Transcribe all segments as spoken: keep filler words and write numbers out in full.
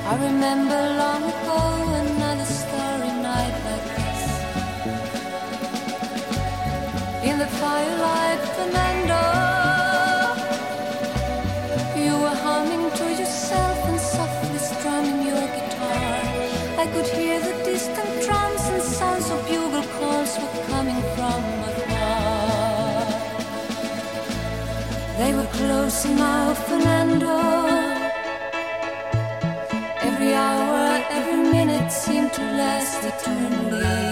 I remember long ago another starry night like this. In the firelight, Fernando, you were humming to yourself and softly strumming your guitar. I could hear the distant drums and sounds of bugle calls were coming from afar. They were close now, Fernando. Every hour, every minute seemed to last eternally.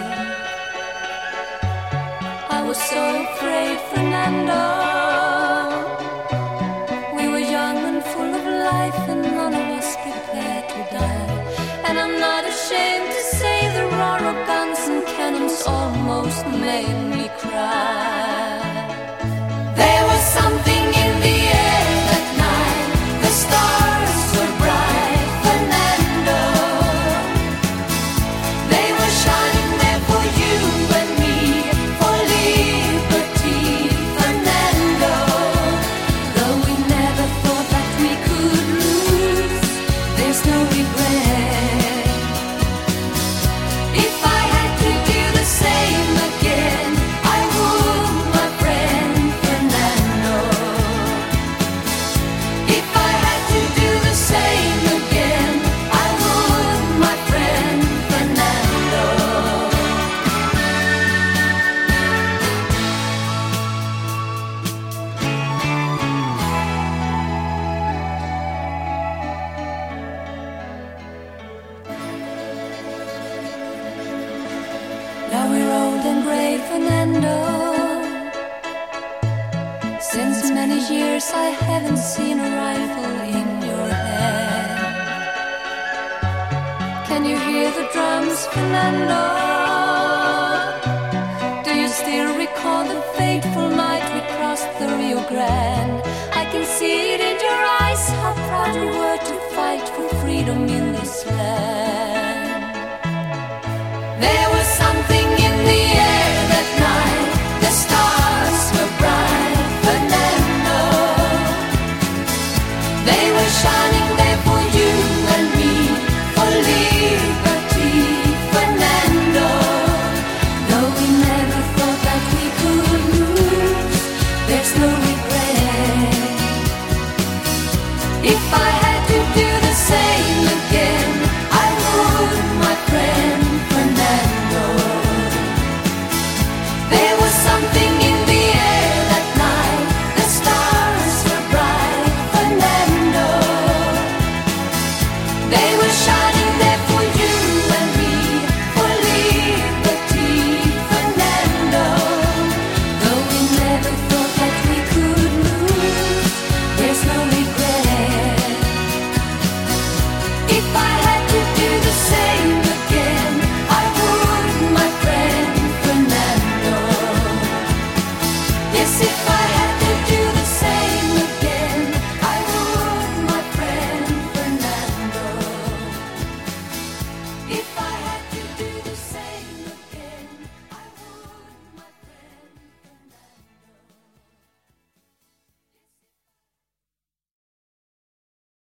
I was so afraid, Fernando. We were young and full of life, and none of us prepared to die. And I'm not ashamed to say the roar of guns and cannons almost made me cry. There was something in the air that night. The stars were bright, Fernando. They were shining there for you and me, for liberty, Fernando. Though we never thought that we could lose, there's no regret. If I had to do the same again, I would, my friend Fernando. If I had to do the same again, I would, my friend Fernando. Now we're old and gray, Fernando. Since many years I haven't seen a rifle in your hand. Can you hear the drums, Fernando? Do you still recall the fateful night we crossed the Rio Grande? I can see it in your eyes, how proud you were to fight for freedom in this land. There was something in the air that night. The stars were bright, Fernando. They were shining there for you and me, for liberty, Fernando. Though we never thought that we could lose, there's no regret. If I had to do the same again, I would, my friend Fernando. There was something in the air that night. The stars were bright, Fernando. They were shining there for you and me, for liberty, Fernando. Though we never thought that we could lose, there's no regret. If I